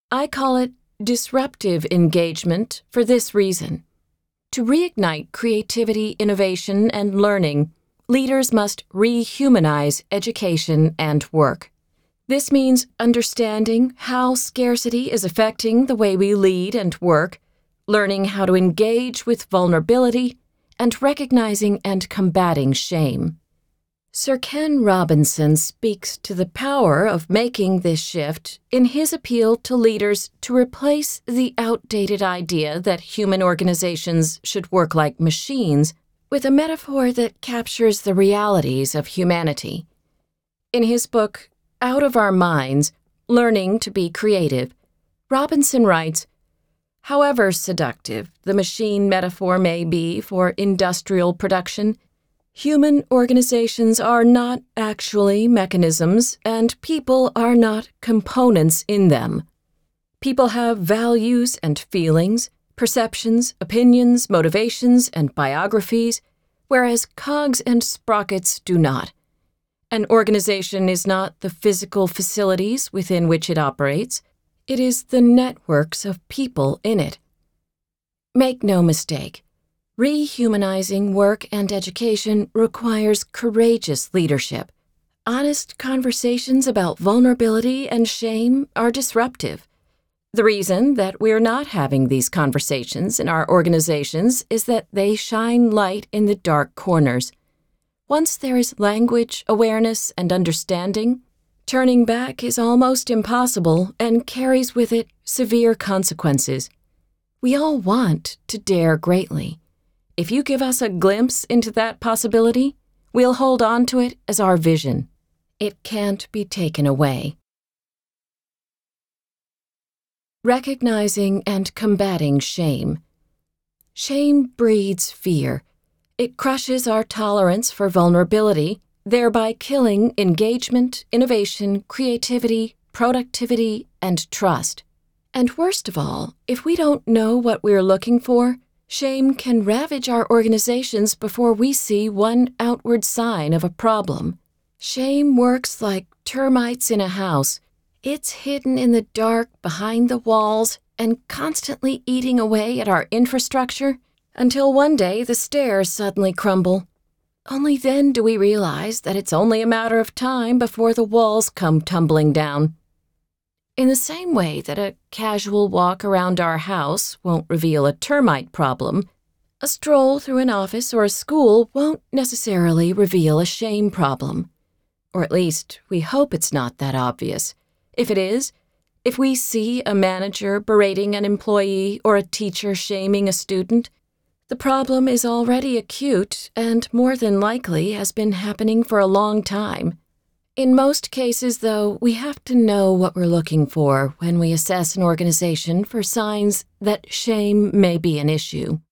I call it disruptive engagement for this reason. To reignite creativity, innovation, and learning, leaders must rehumanize education and work. This means understanding how scarcity is affecting the way we lead and work, learning how to engage with vulnerability, and recognizing and combating shame. Sir Ken Robinson speaks to the power of making this shift in his appeal to leaders to replace the outdated idea that human organizations should work like machines with a metaphor that captures the realities of humanity. In his book, Out of Our Minds, Learning to be Creative, Robinson writes, "However seductive the machine metaphor may be for industrial production, human organizations are not actually mechanisms, and people are not components in them. People have values and feelings, perceptions, opinions, motivations, and biographies, whereas cogs and sprockets do not. An organization is not the physical facilities within which it operates. It is the networks of people in it. Make no mistake, rehumanizing work and education requires courageous leadership. Honest conversations about vulnerability and shame are disruptive. The reason that we're not having these conversations in our organizations is that they shine light in the dark corners. Once there is language, awareness, and understanding, turning back is almost impossible and carries with it severe consequences. We all want to dare greatly. If you give us a glimpse into that possibility, we'll hold on to it as our vision. It can't be taken away." Recognizing and combating shame. Shame breeds fear. It crushes our tolerance for vulnerability, thereby killing engagement, innovation, creativity, productivity, and trust. And worst of all, if we don't know what we're looking for, shame can ravage our organizations before we see one outward sign of a problem. Shame works like termites in a house. It's hidden in the dark behind the walls and constantly eating away at our infrastructure until one day the stairs suddenly crumble. Only then do we realize that it's only a matter of time before the walls come tumbling down. In the same way that a casual walk around our house won't reveal a termite problem, a stroll through an office or a school won't necessarily reveal a shame problem. Or at least, we hope it's not that obvious. If it is, if we see a manager berating an employee or a teacher shaming a student, the problem is already acute and more than likely has been happening for a long time. In most cases, though, we have to know what we're looking for when we assess an organization for signs that shame may be an issue.